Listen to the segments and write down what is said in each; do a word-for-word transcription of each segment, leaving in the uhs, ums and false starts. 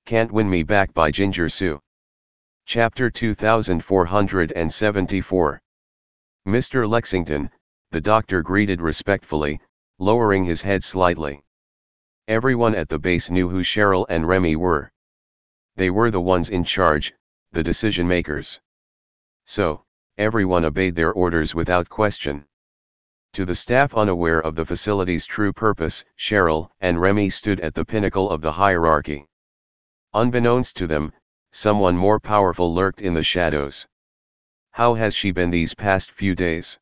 Can't Win Me Back by Ginger Sue. Chapter two thousand four hundred seventy-four. Mister Lexington, the doctor greeted respectfully, lowering his head slightly. Everyone at the base knew who Cheryl and Remy were. They were the ones in charge, the decision makers. So, everyone obeyed their orders without question. To the staff unaware of the facility's true purpose, Cheryl and Remy stood at the pinnacle of the hierarchy. Unbeknownst to them, someone more powerful lurked in the shadows. "How has she been these past few days?"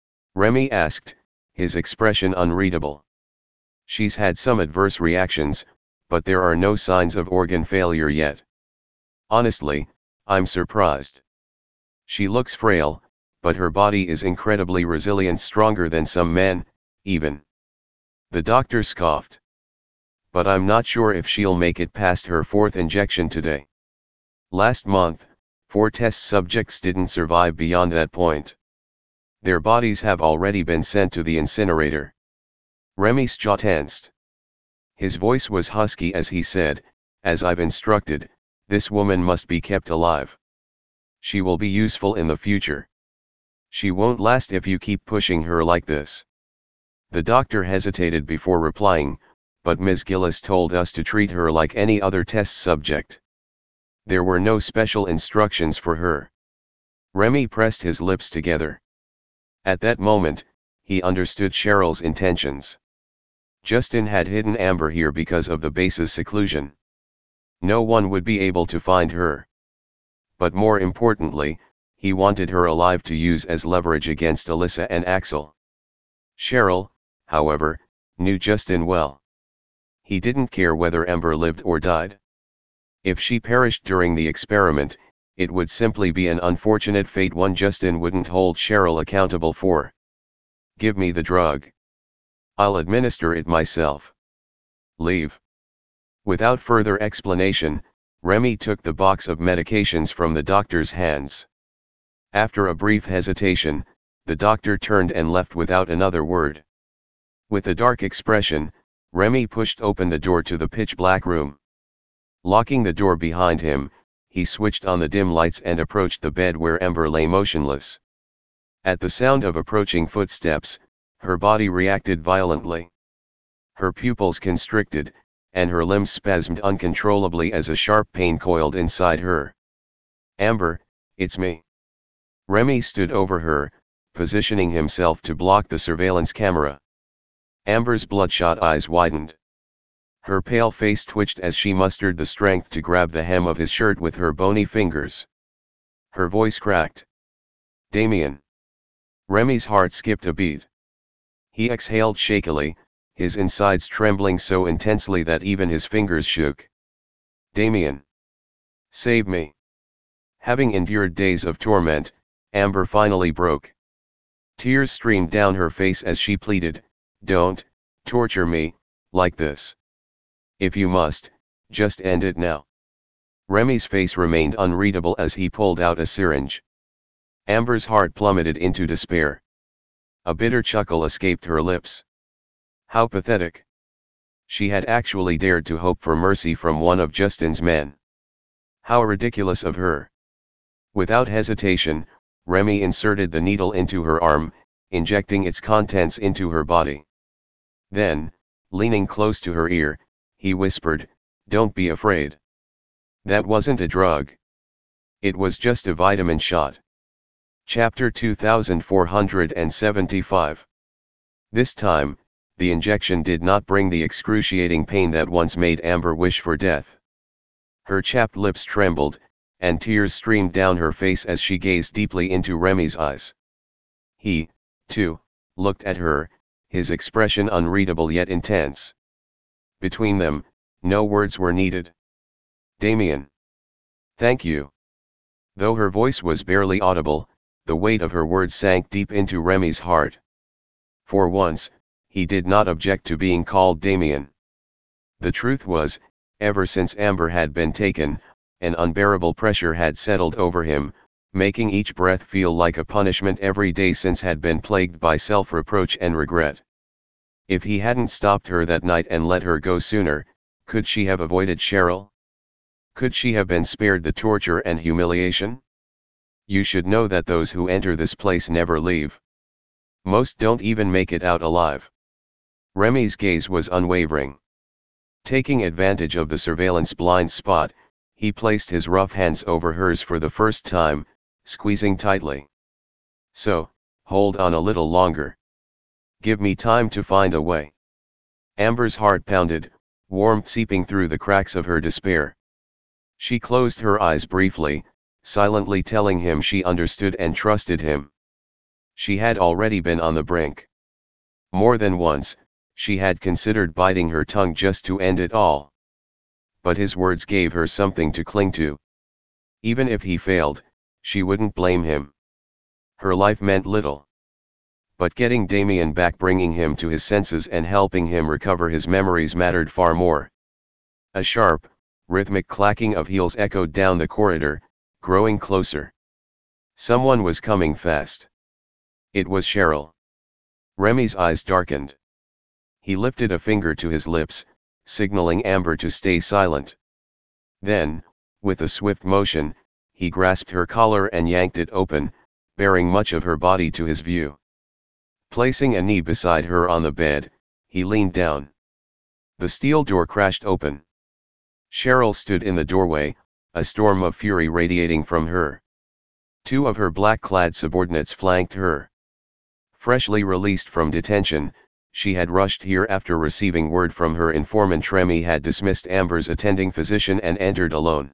Remy asked, his expression unreadable. "She's had some adverse reactions, but there are no signs of organ failure yet. Honestly, I'm surprised. She looks frail, but her body is incredibly resilient, stronger than some men, even." The doctor scoffed. "But I'm not sure if she'll make it past her fourth injection today. Last month, four test subjects didn't survive beyond that point. Their bodies have already been sent to the incinerator." Remy's jaw tensed. His voice was husky as he said, "As I've instructed, this woman must be kept alive. She will be useful in the future. She won't last if you keep pushing her like this." The doctor hesitated before replying, "But Miz Gillis told us to treat her like any other test subject. There were no special instructions for her." Remy pressed his lips together. At that moment, he understood Cheryl's intentions. Justin had hidden Amber here because of the base's seclusion. No one would be able to find her. But more importantly, he wanted her alive to use as leverage against Alyssa and Axel. Cheryl, however, knew Justin well. He didn't care whether Amber lived or died. If she perished during the experiment, it would simply be an unfortunate fate one Justin wouldn't hold Cheryl accountable for. "Give me the drug. I'll administer it myself. Leave." Without further explanation, Remy took the box of medications from the doctor's hands. After a brief hesitation, the doctor turned and left without another word. With a dark expression, Remy pushed open the door to the pitch-black room. Locking the door behind him, he switched on the dim lights and approached the bed where Amber lay motionless. At the sound of approaching footsteps, her body reacted violently. Her pupils constricted, and her limbs spasmed uncontrollably as a sharp pain coiled inside her. "Amber, it's me." Remy stood over her, positioning himself to block the surveillance camera. Amber's bloodshot eyes widened. Her pale face twitched as she mustered the strength to grab the hem of his shirt with her bony fingers. Her voice cracked. "Damien." Remy's heart skipped a beat. He exhaled shakily, his insides trembling so intensely that even his fingers shook. "Damien. Save me." Having endured days of torment, Amber finally broke. Tears streamed down her face as she pleaded, "Don't torture me like this. If you must, just end it now." Remy's face remained unreadable as he pulled out a syringe. Amber's heart plummeted into despair. A bitter chuckle escaped her lips. How pathetic. She had actually dared to hope for mercy from one of Justin's men. How ridiculous of her. Without hesitation, Remy inserted the needle into her arm, injecting its contents into her body. Then, leaning close to her ear, he whispered, "Don't be afraid. That wasn't a drug. It was just a vitamin shot." Chapter two thousand four hundred seventy-five. This time, the injection did not bring the excruciating pain that once made Amber wish for death. Her chapped lips trembled, and tears streamed down her face as she gazed deeply into Remy's eyes. He, too, looked at her, his expression unreadable yet intense. Between them, no words were needed. "Damien. Thank you." Though her voice was barely audible, the weight of her words sank deep into Remy's heart. For once, he did not object to being called Damien. The truth was, ever since Amber had been taken, an unbearable pressure had settled over him, making each breath feel like a punishment every day since had been plagued by self-reproach and regret. If he hadn't stopped her that night and let her go sooner, could she have avoided Cheryl? Could she have been spared the torture and humiliation? You should know that those who enter this place never leave. Most don't even make it out alive. Remy's gaze was unwavering. Taking advantage of the surveillance blind spot, he placed his rough hands over hers for the first time, squeezing tightly. So, hold on a little longer. Give me time to find a way. Amber's heart pounded, warmth seeping through the cracks of her despair. She closed her eyes briefly, silently telling him she understood and trusted him. She had already been on the brink. More than once, she had considered biting her tongue just to end it all. But his words gave her something to cling to. Even if he failed, she wouldn't blame him. Her life meant little. But getting Damien back, bringing him to his senses and helping him recover his memories mattered far more. A sharp, rhythmic clacking of heels echoed down the corridor, growing closer. Someone was coming fast. It was Cheryl. Remy's eyes darkened. He lifted a finger to his lips, signaling Amber to stay silent. Then, with a swift motion, he grasped her collar and yanked it open, baring much of her body to his view. Placing a knee beside her on the bed, he leaned down. The steel door crashed open. Cheryl stood in the doorway, a storm of fury radiating from her. Two of her black-clad subordinates flanked her. Freshly released from detention, she had rushed here after receiving word from her informant Remy had dismissed Amber's attending physician and entered alone.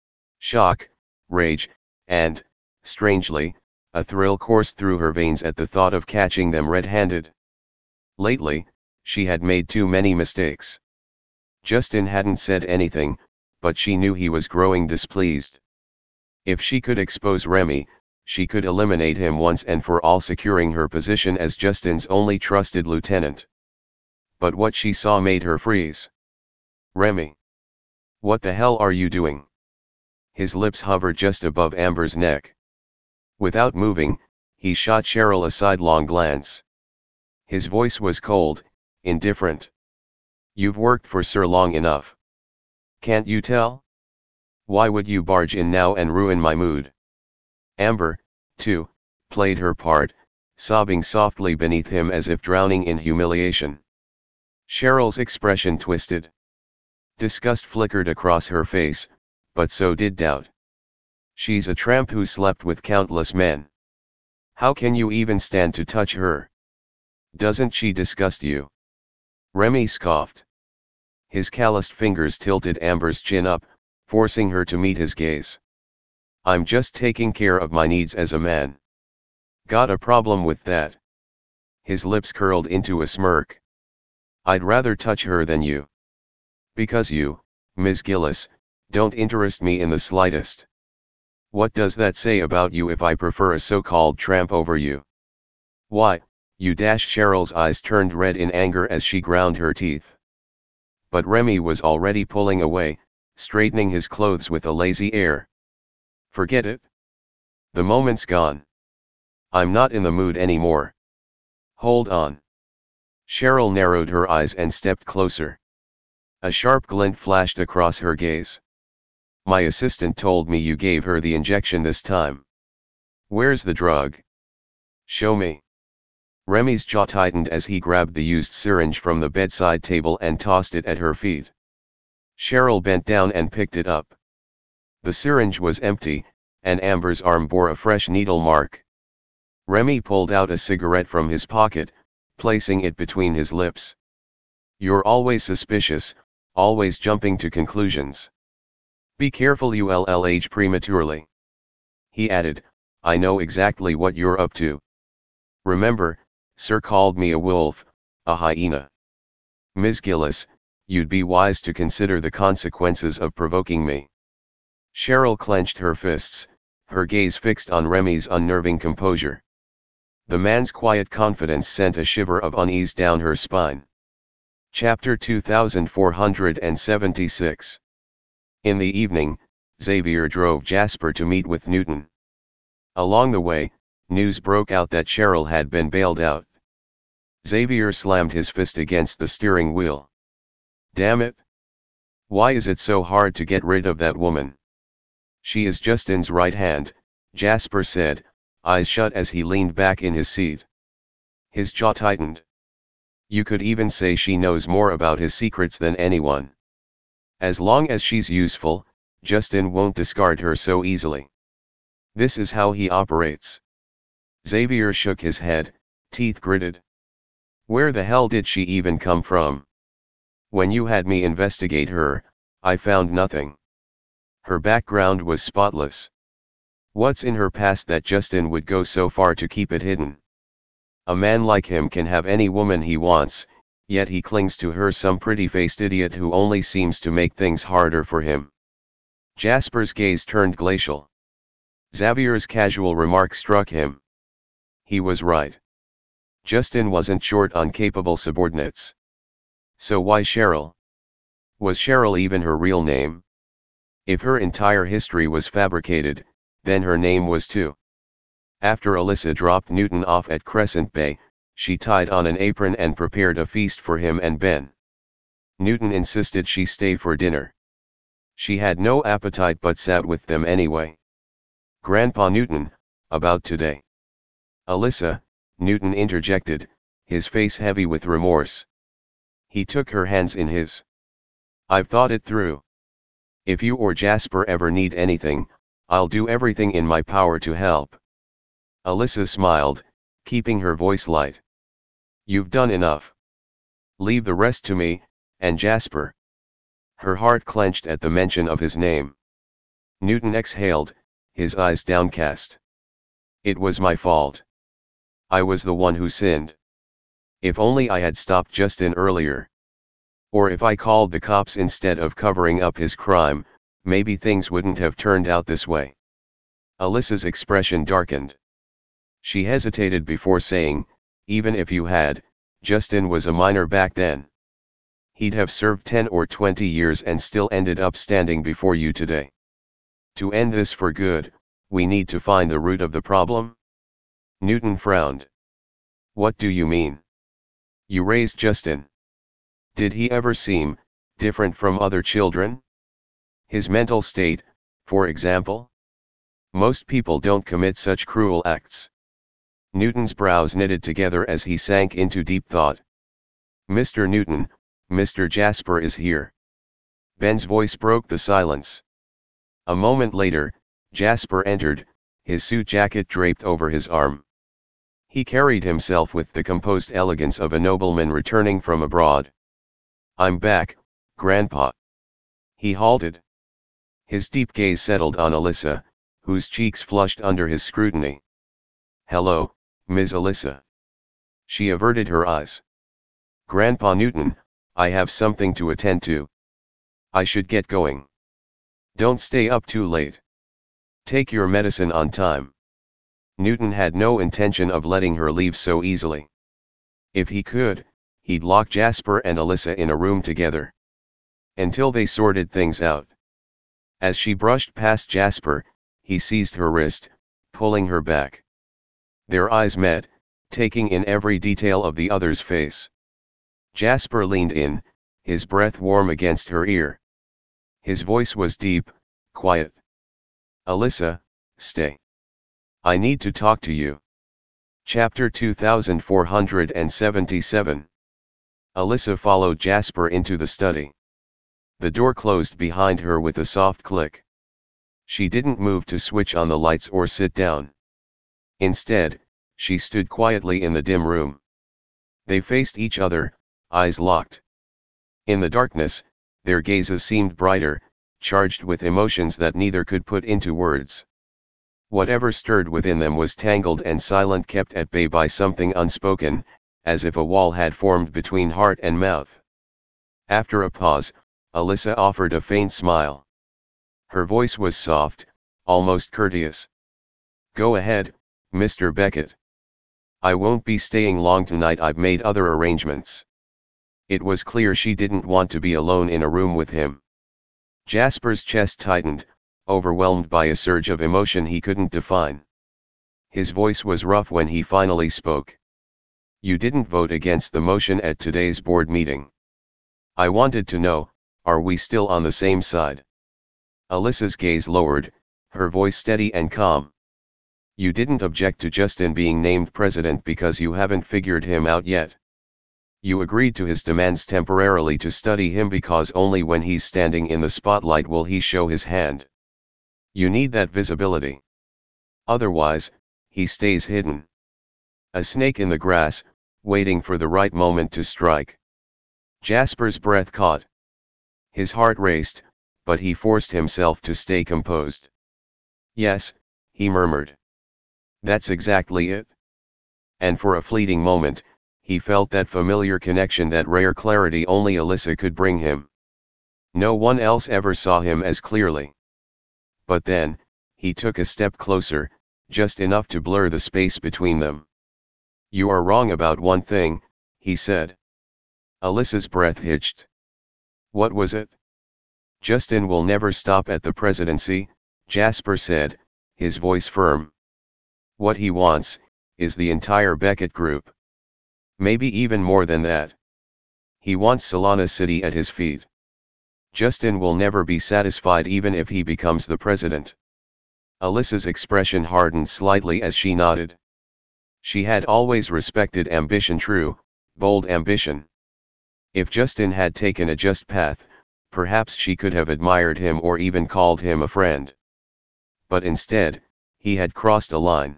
Shock, rage, and, strangely, a thrill coursed through her veins at the thought of catching them red-handed. Lately, she had made too many mistakes. Justin hadn't said anything, but she knew he was growing displeased. If she could expose Remy, she could eliminate him once and for all, securing her position as Justin's only trusted lieutenant. But what she saw made her freeze. Remy! What the hell are you doing? His lips hovered just above Amber's neck. Without moving, he shot Cheryl a sidelong glance. His voice was cold, indifferent. You've worked for Sir long enough. Can't you tell? Why would you barge in now and ruin my mood? Amber, too, played her part, sobbing softly beneath him as if drowning in humiliation. Cheryl's expression twisted. Disgust flickered across her face, but so did doubt. She's a tramp who slept with countless men. How can you even stand to touch her? Doesn't she disgust you? Remy scoffed. His calloused fingers tilted Amber's chin up, forcing her to meet his gaze. I'm just taking care of my needs as a man. Got a problem with that? His lips curled into a smirk. I'd rather touch her than you. Because you, Miss Gillis, don't interest me in the slightest. What does that say about you if I prefer a so-called tramp over you? Why, you dash. Cheryl's eyes turned red in anger as she ground her teeth. But Remy was already pulling away, straightening his clothes with a lazy air. Forget it. The moment's gone. I'm not in the mood anymore. Hold on. Cheryl narrowed her eyes and stepped closer. A sharp glint flashed across her gaze. My assistant told me you gave her the injection this time. Where's the drug? Show me. Remy's jaw tightened as he grabbed the used syringe from the bedside table and tossed it at her feet. Cheryl bent down and picked it up. The syringe was empty, and Amber's arm bore a fresh needle mark. Remy pulled out a cigarette from his pocket, placing it between his lips. You're always suspicious, always jumping to conclusions. Be careful you'll age prematurely. He added, I know exactly what you're up to. Remember, Sir called me a wolf, a hyena. Miss Gillis, you'd be wise to consider the consequences of provoking me. Cheryl clenched her fists, her gaze fixed on Remy's unnerving composure. The man's quiet confidence sent a shiver of unease down her spine. Chapter two thousand four hundred seventy-six. In the evening, Xavier drove Jasper to meet with Newton. Along the way, news broke out that Cheryl had been bailed out. Xavier slammed his fist against the steering wheel. Damn it! Why is it so hard to get rid of that woman? She is Justin's right hand, Jasper said, eyes shut as he leaned back in his seat. His jaw tightened. You could even say she knows more about his secrets than anyone. As long as she's useful, Justin won't discard her so easily. This is how he operates. Xavier shook his head, teeth gritted. Where the hell did she even come from? When you had me investigate her, I found nothing. Her background was spotless. What's in her past that Justin would go so far to keep it hidden? A man like him can have any woman he wants, yet he clings to her, some pretty-faced idiot who only seems to make things harder for him. Jasper's gaze turned glacial. Xavier's casual remark struck him. He was right. Justin wasn't short on capable subordinates. So why Cheryl? Was Cheryl even her real name? If her entire history was fabricated, then her name was too. After Alyssa dropped Newton off at Crescent Bay, she tied on an apron and prepared a feast for him and Ben. Newton insisted she stay for dinner. She had no appetite but sat with them anyway. Grandpa Newton, about today. Alyssa, Newton interjected, his face heavy with remorse. He took her hands in his. I've thought it through. If you or Jasper ever need anything, I'll do everything in my power to help. Alyssa smiled, keeping her voice light. You've done enough. Leave the rest to me, and Jasper. Her heart clenched at the mention of his name. Newton exhaled, his eyes downcast. It was my fault. I was the one who sinned. If only I had stopped Justin earlier. Or if I called the cops instead of covering up his crime, maybe things wouldn't have turned out this way. Alyssa's expression darkened. She hesitated before saying, even if you had, Justin was a minor back then. He'd have served ten or twenty years and still ended up standing before you today. To end this for good, we need to find the root of the problem? Newton frowned. What do you mean? You raised Justin. Did he ever seem different from other children? His mental state, for example? Most people don't commit such cruel acts. Newton's brows knitted together as he sank into deep thought. Mister Newton, Mister Jasper is here. Ben's voice broke the silence. A moment later, Jasper entered, his suit jacket draped over his arm. He carried himself with the composed elegance of a nobleman returning from abroad. I'm back, Grandpa. He halted. His deep gaze settled on Alyssa, whose cheeks flushed under his scrutiny. Hello, Miss Alyssa. She averted her eyes. Grandpa Newton, I have something to attend to. I should get going. Don't stay up too late. Take your medicine on time. Newton had no intention of letting her leave so easily. If he could, he'd lock Jasper and Alyssa in a room together. Until they sorted things out. As she brushed past Jasper, he seized her wrist, pulling her back. Their eyes met, taking in every detail of the other's face. Jasper leaned in, his breath warm against her ear. His voice was deep, quiet. Alyssa, stay. I need to talk to you. Chapter two thousand four hundred seventy-seven. Alyssa followed Jasper into the study. The door closed behind her with a soft click. She didn't move to switch on the lights or sit down. Instead, she stood quietly in the dim room. They faced each other, eyes locked. In the darkness, their gazes seemed brighter, charged with emotions that neither could put into words. Whatever stirred within them was tangled and silent, kept at bay by something unspoken, as if a wall had formed between heart and mouth. After a pause, Alyssa offered a faint smile. Her voice was soft, almost courteous. Go ahead, Mister Beckett. I won't be staying long tonight, I've made other arrangements. It was clear she didn't want to be alone in a room with him. Jasper's chest tightened, overwhelmed by a surge of emotion he couldn't define. His voice was rough when he finally spoke. You didn't vote against the motion at today's board meeting. I wanted to know, Are we still on the same side? Alyssa's gaze lowered, her voice steady and calm. You didn't object to Justin being named president because you haven't figured him out yet. You agreed to his demands temporarily to study him because only when he's standing in the spotlight will he show his hand. You need that visibility. Otherwise, he stays hidden. A snake in the grass, waiting for the right moment to strike. Jasper's breath caught. His heart raced, but he forced himself to stay composed. Yes, he murmured. That's exactly it. And for a fleeting moment, he felt that familiar connection, that rare clarity only Alyssa could bring him. No one else ever saw him as clearly. But then, he took a step closer, just enough to blur the space between them. You are wrong about one thing, he said. Alyssa's breath hitched. What was it? Justin will never stop at the presidency, Jasper said, his voice firm. What he wants, is the entire Beckett Group. Maybe even more than that. He wants Solana City at his feet. Justin will never be satisfied even if he becomes the president. Alyssa's expression hardened slightly as she nodded. She had always respected ambition, true, bold ambition. If Justin had taken a just path, perhaps she could have admired him or even called him a friend. But instead, he had crossed a line.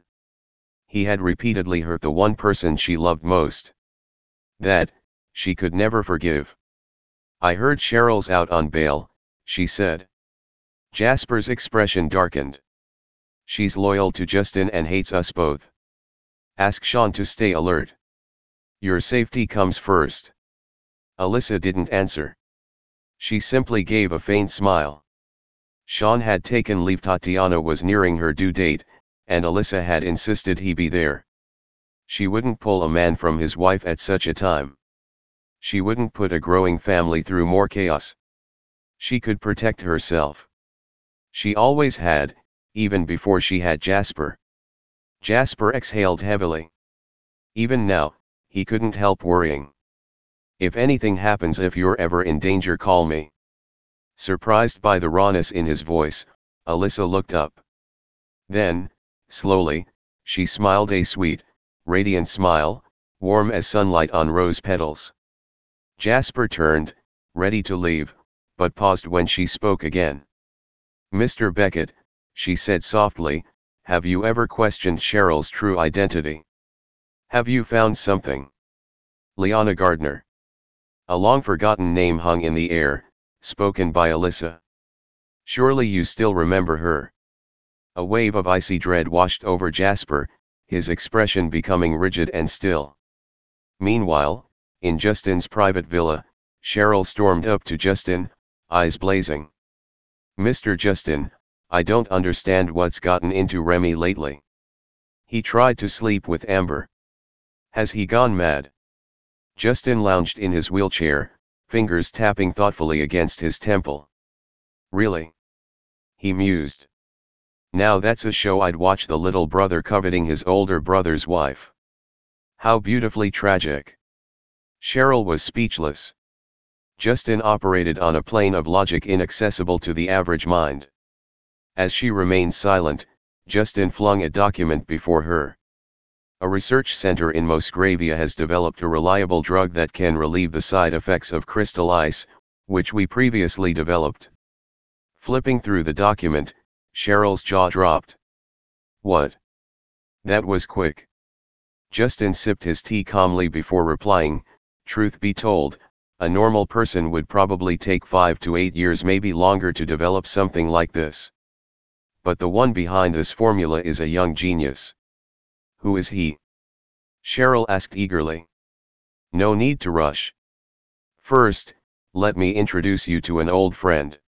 He had repeatedly hurt the one person she loved most. That, she could never forgive. I heard Cheryl's out on bail, she said. Jasper's expression darkened. She's loyal to Justin and hates us both. Ask Sean to stay alert. Your safety comes first. Alyssa didn't answer. She simply gave a faint smile. Sean had taken leave. Tatiana was nearing her due date, and Alyssa had insisted he be there. She wouldn't pull a man from his wife at such a time. She wouldn't put a growing family through more chaos. She could protect herself. She always had, even before she had Jasper. Jasper exhaled heavily. Even now, he couldn't help worrying. If anything happens, if you're ever in danger, call me. Surprised by the rawness in his voice, Alyssa looked up. Then, slowly, she smiled, a sweet, radiant smile, warm as sunlight on rose petals. Jasper turned, ready to leave, but paused when she spoke again. Mister Beckett, she said softly, have you ever questioned Cheryl's true identity? Have you found something? Liana Gardner. A long-forgotten name hung in the air, spoken by Alyssa. Surely you still remember her. A wave of icy dread washed over Jasper, his expression becoming rigid and still. Meanwhile, in Justin's private villa, Cheryl stormed up to Justin, eyes blazing. Mister Justin, I don't understand what's gotten into Remy lately. He tried to sleep with Amber. Has he gone mad? Justin lounged in his wheelchair, fingers tapping thoughtfully against his temple. Really? He mused. Now that's a show I'd watch, the little brother coveting his older brother's wife. How beautifully tragic. Cheryl was speechless. Justin operated on a plane of logic inaccessible to the average mind. As she remained silent, Justin flung a document before her. A research center in Mosgravia has developed a reliable drug that can relieve the side effects of crystal ice, which we previously developed. Flipping through the document, Cheryl's jaw dropped. What? That was quick. Justin sipped his tea calmly before replying, truth be told, a normal person would probably take five to eight years, maybe longer, to develop something like this. But the one behind this formula is a young genius. Who is he? Cheryl asked eagerly. No need to rush. First, let me introduce you to an old friend.